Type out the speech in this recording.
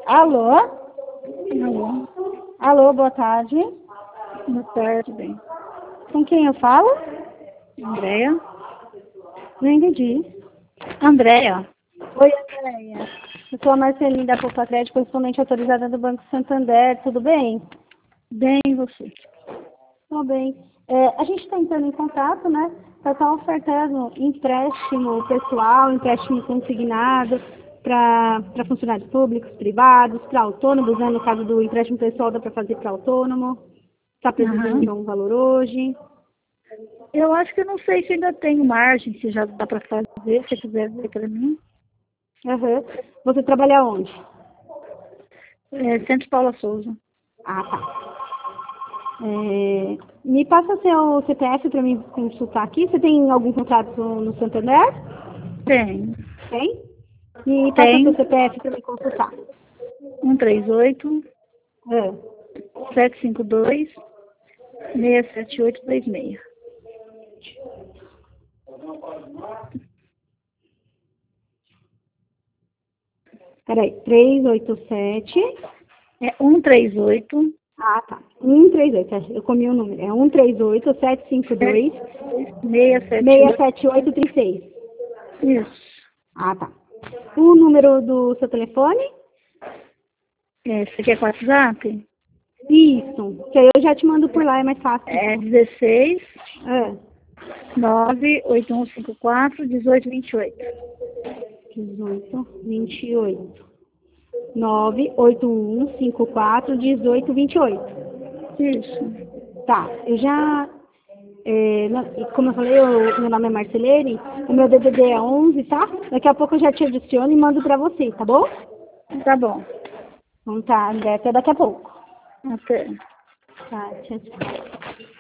Alô? Alô, Alô, boa tarde. boa tarde, bem. Com quem eu falo? Andréia? Não entendi. Andréia? Oi, Andréia. Eu sou a Marceline da Poupa Crédito, correspondente autorizada do Banco Santander. Tudo bem? Bem, e você? Tudo bem. A gente está entrando em contato, né? Para estar ofertando empréstimo pessoal, empréstimo consignado para funcionários públicos, privados, para autônomos, né? No caso do empréstimo pessoal, dá para fazer para autônomo. Está precisando de Aham. algum valor hoje? Eu acho que eu não sei se ainda tenho margem, se já dá para fazer, se quiser ver para mim. Uhum. Você trabalha onde? Centro Paula Souza. Ah, tá. Me passa seu CPF para mim consultar aqui. Você tem algum contrato no Santander? Tenho. Tem? Me passa seu Tenho CPF para me consultar. 138 É. 752 67826. Peraí, 387. É 138 Ah, tá. 138. Eu comi o número. É 138 752 678. 67836. Isso. Ah, tá. O número do seu telefone? Você quer com WhatsApp? Isso. Que aí eu já te mando por lá, é mais fácil. É 16 É. 98154 1828. 1828. 981541828. Isso. Tá, eu já. Como eu falei, meu nome é Marcelene, o meu DDD é 11, tá? Daqui a pouco eu já te adiciono e mando pra você, tá bom? Tá bom. Então tá, André, até daqui a pouco. Até. Tá, tchau, tchau.